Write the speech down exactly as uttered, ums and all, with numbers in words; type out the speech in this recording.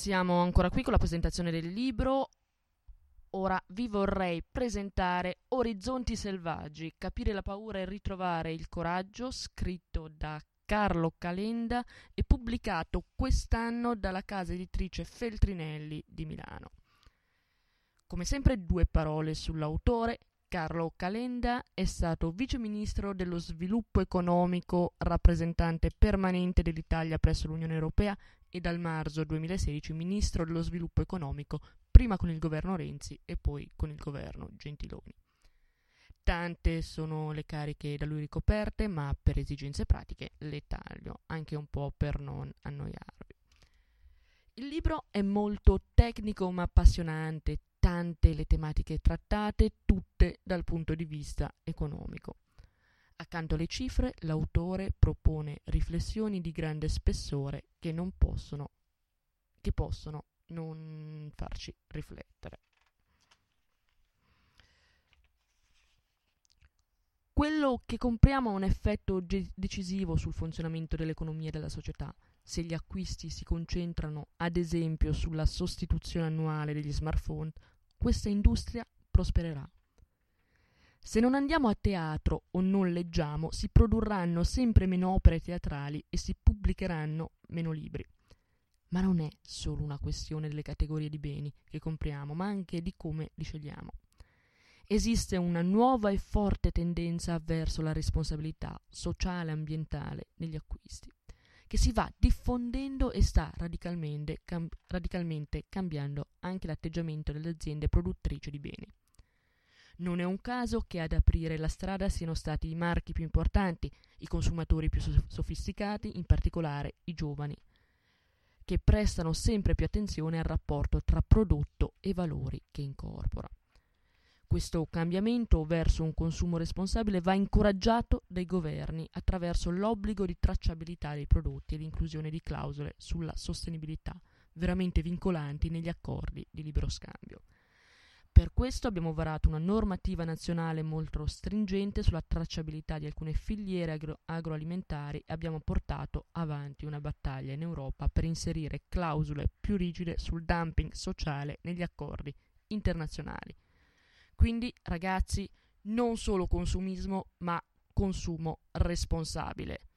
Siamo ancora qui con la presentazione del libro. Ora vi vorrei presentare Orizzonti selvaggi, capire la paura e ritrovare il coraggio, scritto da Carlo Calenda e pubblicato quest'anno dalla casa editrice Feltrinelli di Milano. Come sempre due parole sull'autore. Carlo Calenda è stato vice ministro dello sviluppo economico, rappresentante permanente dell'Italia presso l'Unione Europea e dal marzo duemilasedici ministro dello sviluppo economico, prima con il governo Renzi e poi con il governo Gentiloni. Tante sono le cariche da lui ricoperte, ma per esigenze pratiche le taglio, anche un po' per non annoiarvi. Il libro è molto tecnico ma appassionante, tante le tematiche trattate, tutte dal punto di vista economico. Accanto alle cifre, l'autore propone riflessioni di grande spessore che non possono, che possono non farci riflettere. Quello che compriamo ha un effetto ge- decisivo sul funzionamento dell'economia e della società. Se gli acquisti si concentrano, ad esempio, sulla sostituzione annuale degli smartphone, questa industria prospererà. Se non andiamo a teatro o non leggiamo, si produrranno sempre meno opere teatrali e si pubblicheranno meno libri. Ma non è solo una questione delle categorie di beni che compriamo, ma anche di come li scegliamo. Esiste una nuova e forte tendenza verso la responsabilità sociale e ambientale negli acquisti, che si va diffondendo e sta radicalmente, cam- radicalmente cambiando anche l'atteggiamento delle aziende produttrici di beni. Non è un caso che ad aprire la strada siano stati i marchi più importanti, i consumatori più so- sofisticati, in particolare i giovani, che prestano sempre più attenzione al rapporto tra prodotto e valori che incorpora. Questo cambiamento verso un consumo responsabile va incoraggiato dai governi attraverso l'obbligo di tracciabilità dei prodotti e l'inclusione di clausole sulla sostenibilità, veramente vincolanti negli accordi di libero scambio. Per questo abbiamo varato una normativa nazionale molto stringente sulla tracciabilità di alcune filiere agro- agroalimentari e abbiamo portato avanti una battaglia in Europa per inserire clausole più rigide sul dumping sociale negli accordi internazionali. Quindi, ragazzi, non solo consumismo, ma consumo responsabile.